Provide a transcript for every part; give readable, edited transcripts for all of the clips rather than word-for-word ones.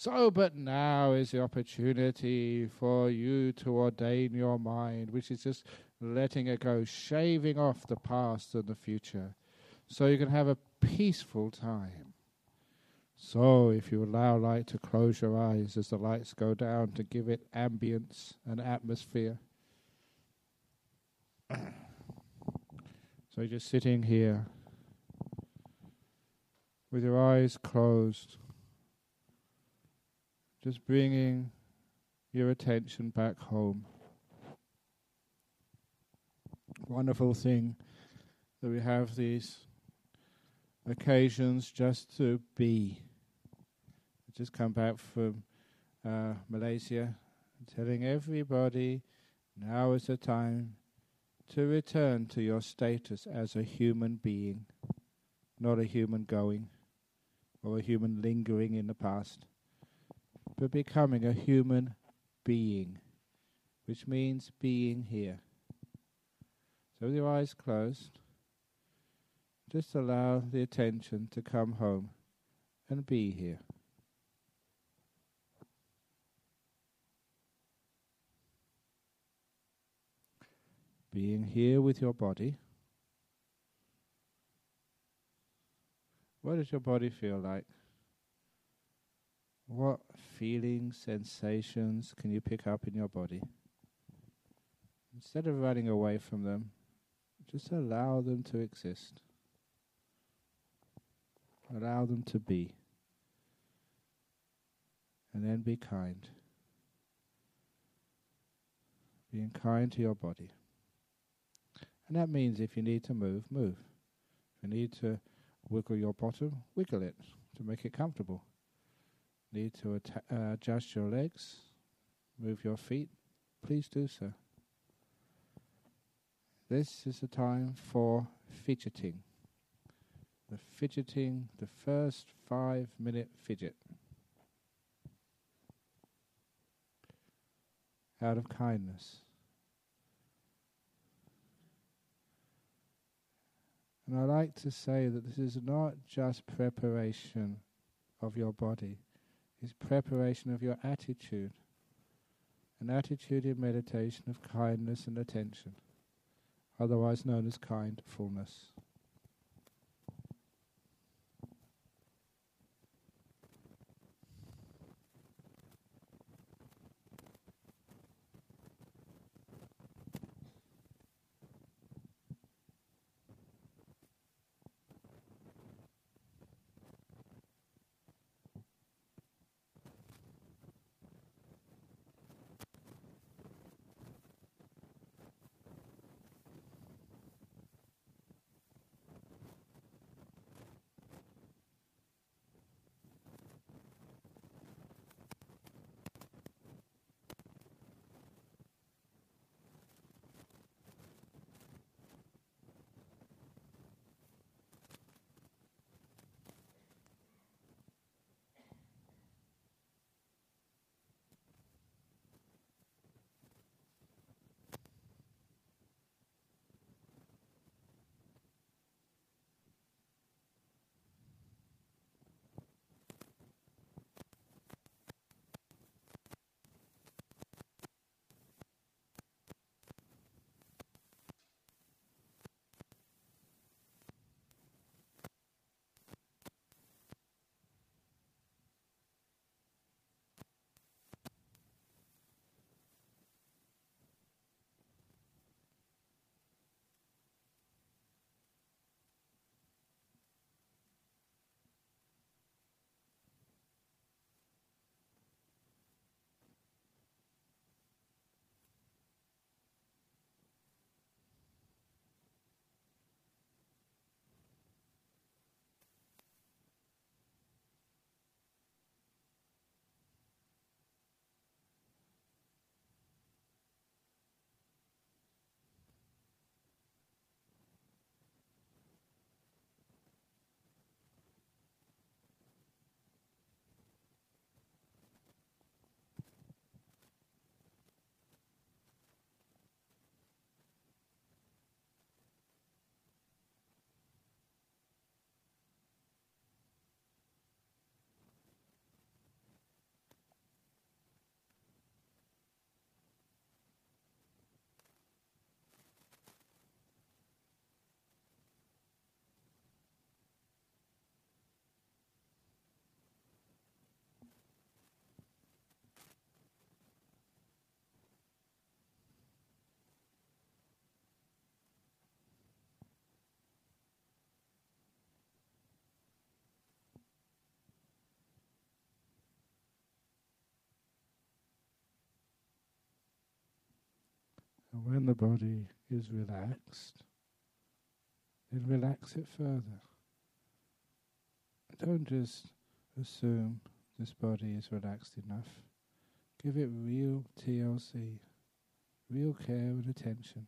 So, but now is the opportunity for you to ordain your mind, which is just letting it go, shaving off the past and the future, so you can have a peaceful time. So, if you allow light to close your eyes as the lights go down to give it ambience and atmosphere. So, you're just sitting here with your eyes closed, just bringing your attention back home. Wonderful thing that we have these occasions just to be. I just come back from Malaysia, telling everybody now is the time to return to your status as a human being, not a human going or a human lingering in the past, but becoming a human being, which means being here. So with your eyes closed, just allow the attention to come home and be here. Being here with your body. What does your body feel like? What feelings, sensations can you pick up in your body? Instead of running away from them, just allow them to exist. Allow them to be. And then be kind. Being kind to your body. And that means if you need to move, move. If you need to wiggle your bottom, wiggle it to make it comfortable. Need to adjust your legs, move your feet, please do so. This is the time for fidgeting. The first 5-minute fidget. Out of kindness. And I like to say that this is not just preparation of your body, it's preparation of your attitude. An attitude in meditation of kindness and attention, otherwise known as kindfulness. And when the body is relaxed, then relax it further. Don't just assume this body is relaxed enough. Give it real TLC, real care and attention.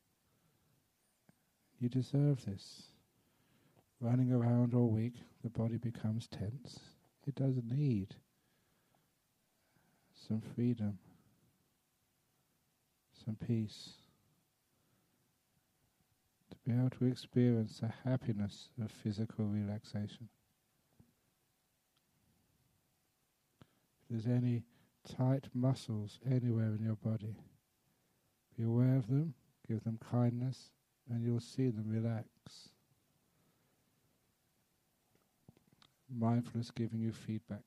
You deserve this. Running around all week, the body becomes tense. It does need some freedom, some peace, to be able to experience the happiness of physical relaxation. If there's any tight muscles anywhere in your body, be aware of them, give them kindness, and you'll see them relax. Mindfulness giving you feedback.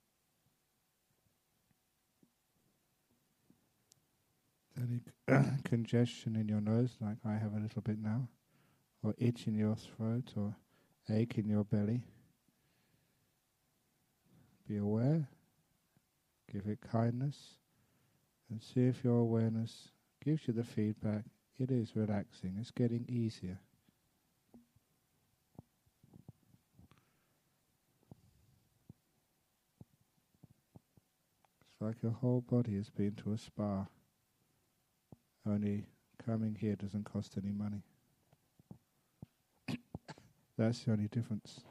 Any congestion in your nose, like I have a little bit now, or itch in your throat, or ache in your belly, be aware, give it kindness, and see if your awareness gives you the feedback. It is relaxing, it's getting easier. It's like your whole body has been to a spa, only coming here doesn't cost any money. That's the only difference.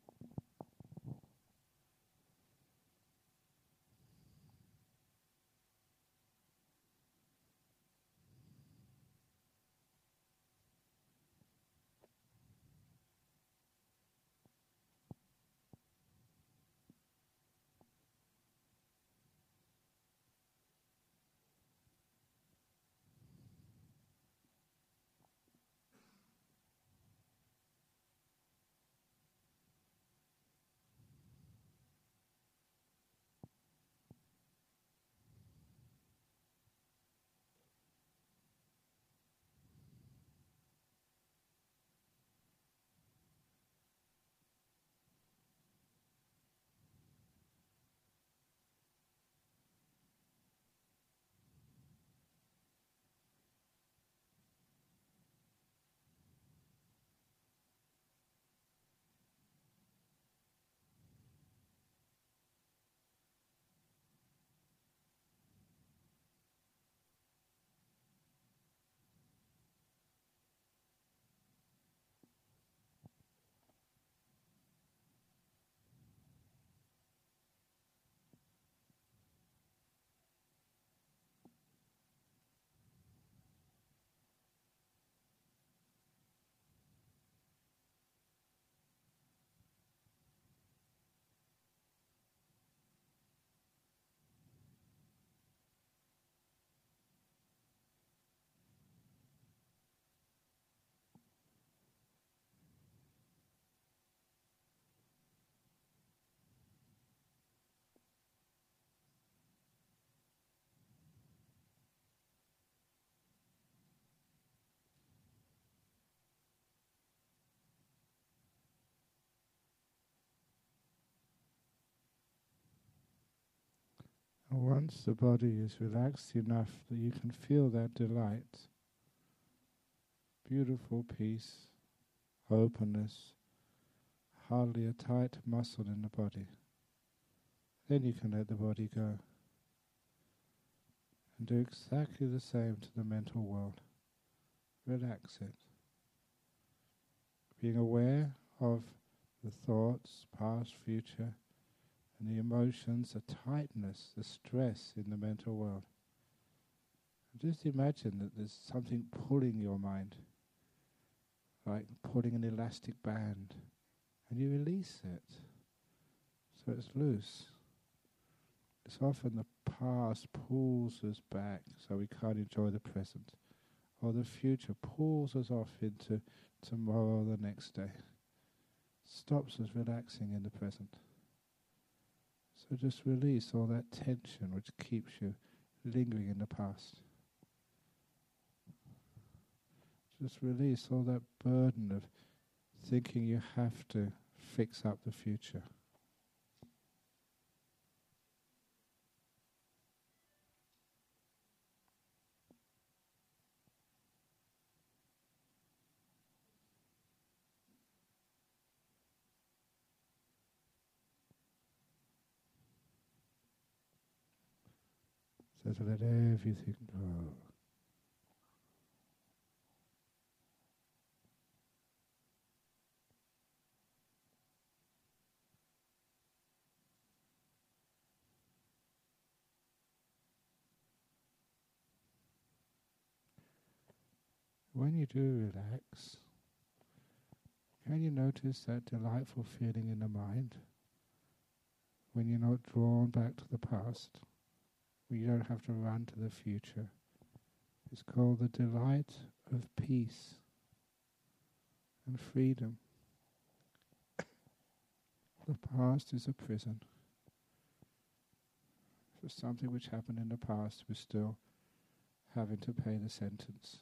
And once the body is relaxed enough that you can feel that delight, beautiful peace, openness, hardly a tight muscle in the body, then you can let the body go and do exactly the same to the mental world. Relax it. Being aware of the thoughts, past, future, and the emotions, the tightness, the stress in the mental world. And just imagine that there's something pulling your mind, like pulling an elastic band, and you release it, so it's loose. It's often the past pulls us back, so we can't enjoy the present, or the future pulls us off into tomorrow or the next day, stops us relaxing in the present. So just release all that tension which keeps you lingering in the past. Just release all that burden of thinking you have to fix up the future. So to let everything go. When you do relax, can you notice that delightful feeling in the mind when you're not drawn back to the past, when you don't have to run to the future? It's called the delight of peace and freedom. The past is a prison. For something which happened in the past, we're still having to pay the sentence.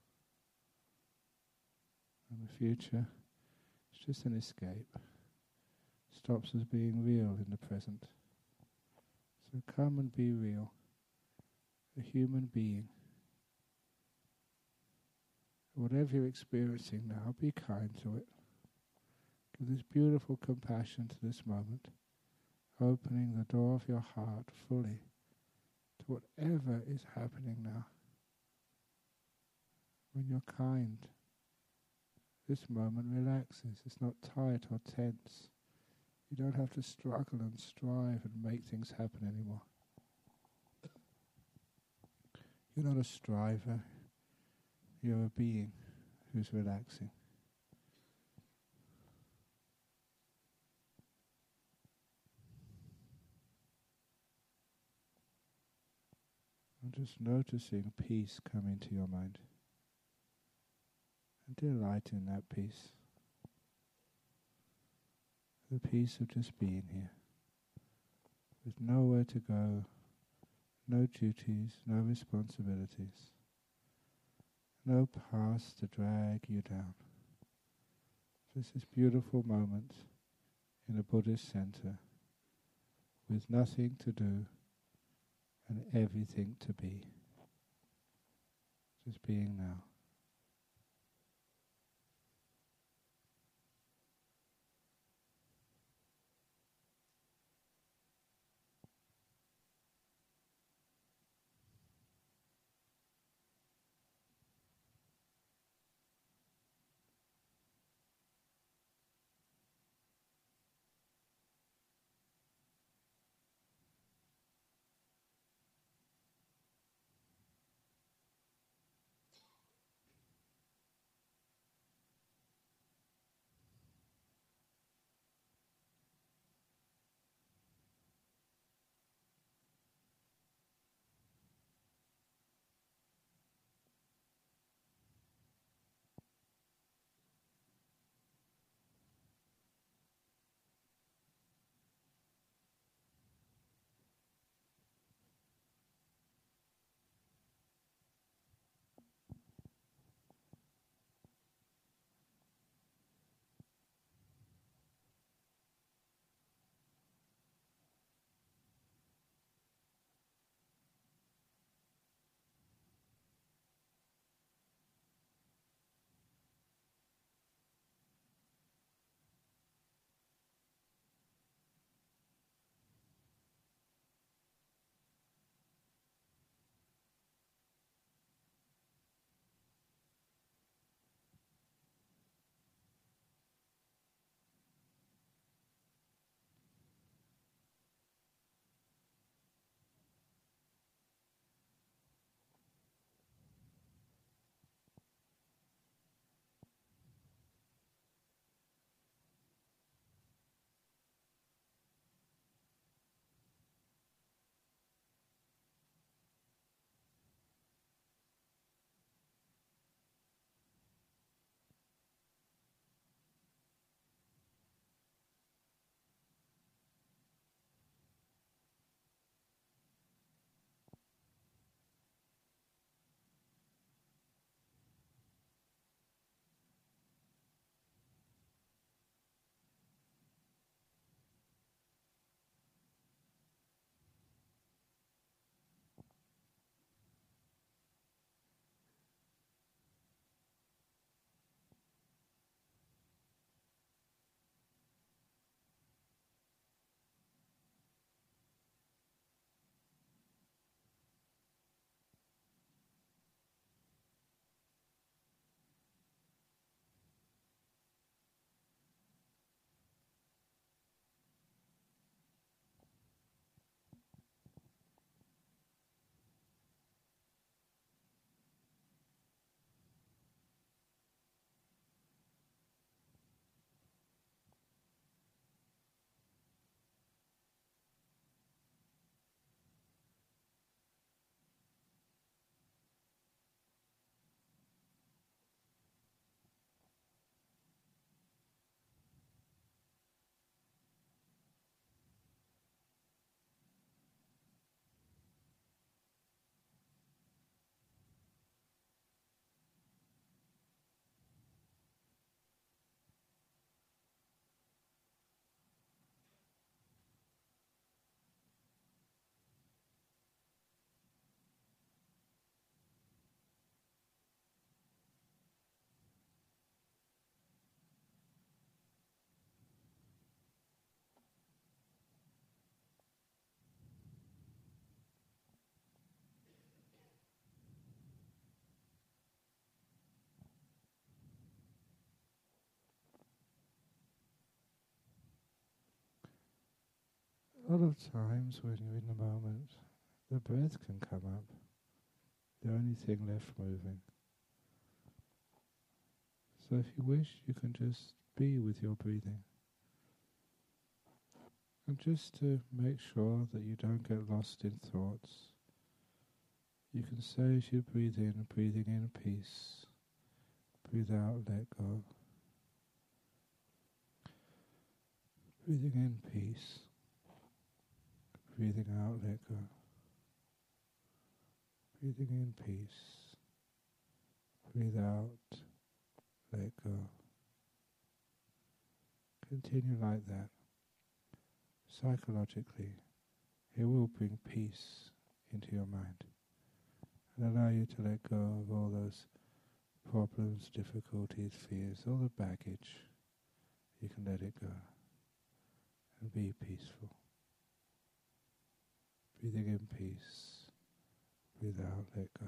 And the future is just an escape. Stops us being real in the present. So come and be real. A human being. Whatever you're experiencing now, be kind to it. Give this beautiful compassion to this moment, opening the door of your heart fully to whatever is happening now. When you're kind, this moment relaxes. It's not tight or tense. You don't have to struggle and strive and make things happen anymore. You're not a striver. You're a being who's relaxing. And just noticing peace come into your mind. And delight in that peace. The peace of just being here. With nowhere to go, no duties, no responsibilities, no past to drag you down. Just this beautiful moment in a Buddhist center with nothing to do and everything to be. Just being now. A lot of times when you're in the moment, the breath can come up, the only thing left moving. So if you wish, you can just be with your breathing. And just to make sure that you don't get lost in thoughts, you can say as you breathing in peace, breathe out, let go. Breathing in peace, breathing out, let go. Breathing in peace, breathe out, let go. Continue like that. Psychologically, it will bring peace into your mind and allow you to let go of all those problems, difficulties, fears, all the baggage. You can let it go and be peaceful. Breathing in peace, breathe out, let go.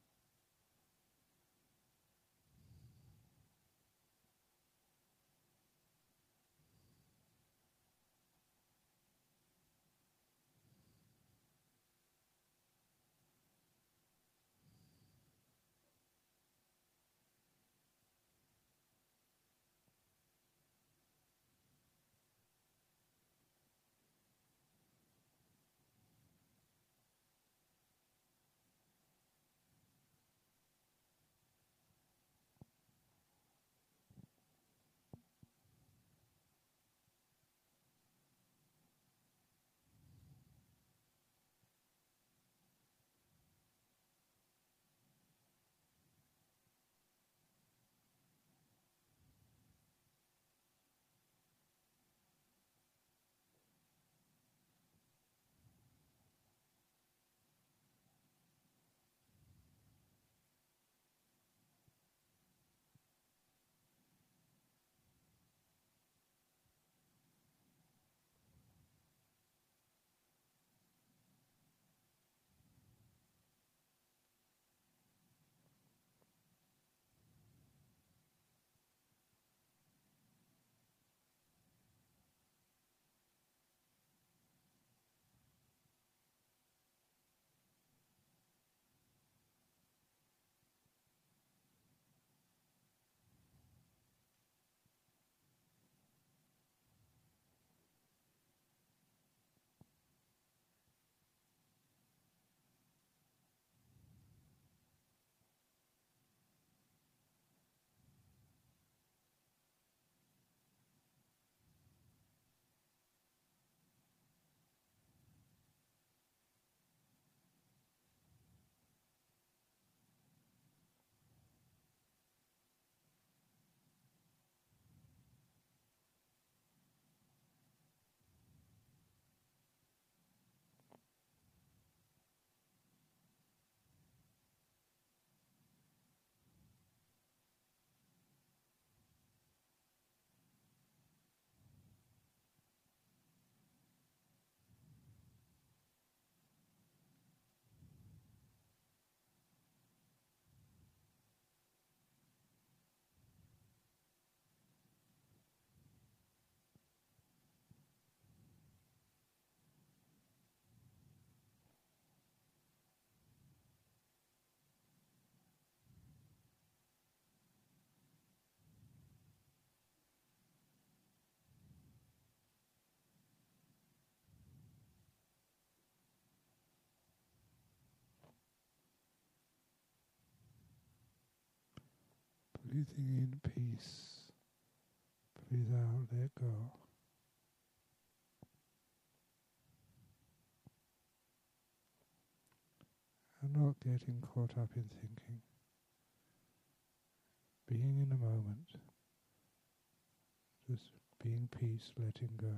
Breathing in peace, breathe out, let go. And not getting caught up in thinking. Being in the moment, just being peace, letting go.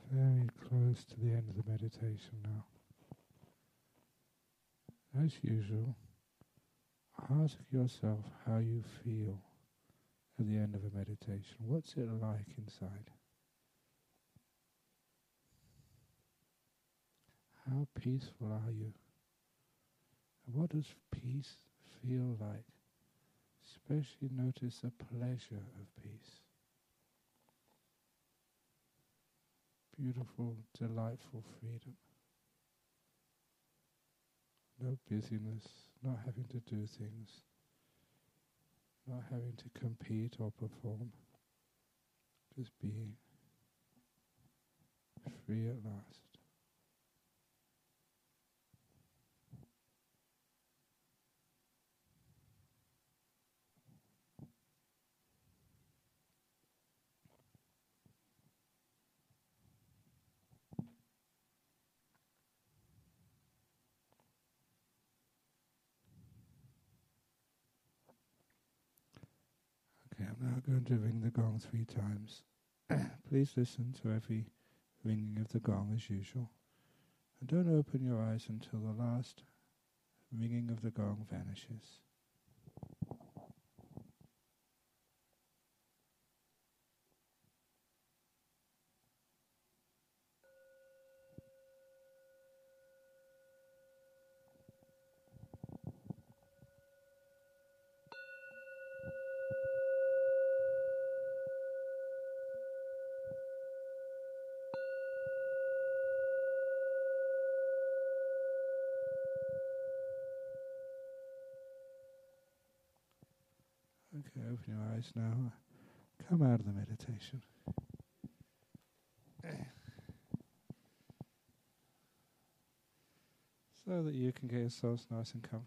Very close to the end of the meditation now. As usual, ask yourself how you feel at the end of a meditation. What's it like inside? How peaceful are you? And what does peace feel like? Especially notice the pleasure of peace. Beautiful, delightful freedom. No busyness, not having to do things, not having to compete or perform, just being free at last. Okay, I'm now going to ring the gong 3 times. Please listen to every ringing of the gong as usual. And don't open your eyes until the last ringing of the gong vanishes. Okay, open your eyes now. Come out of the meditation. So that you can get yourselves nice and comfortable.